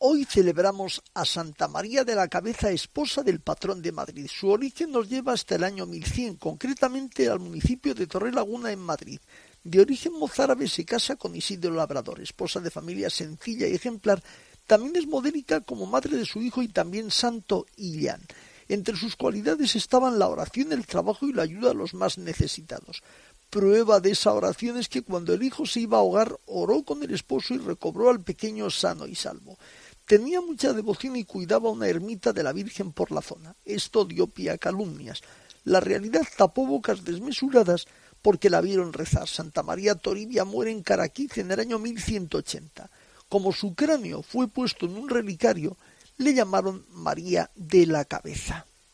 Hoy celebramos a Santa María de la Cabeza, esposa del patrón de Madrid. Su origen nos lleva hasta el año 1100, concretamente al municipio de Torrelaguna en Madrid. De origen mozárabe, se casa con Isidro Labrador, esposa de familia sencilla y ejemplar. También es modélica como madre de su hijo y también santo Illán. Entre sus cualidades estaban la oración, el trabajo y la ayuda a los más necesitados. Prueba de esa oración es que cuando el hijo se iba a ahogar, oró con el esposo y recobró al pequeño sano y salvo. Tenía mucha devoción y cuidaba una ermita de la Virgen por la zona. Esto dio pie a calumnias. La realidad tapó bocas desmesuradas porque la vieron rezar. Santa María Toribia muere en Caraquiz en el año 1180. Como su cráneo fue puesto en un relicario, le llamaron María de la Cabeza.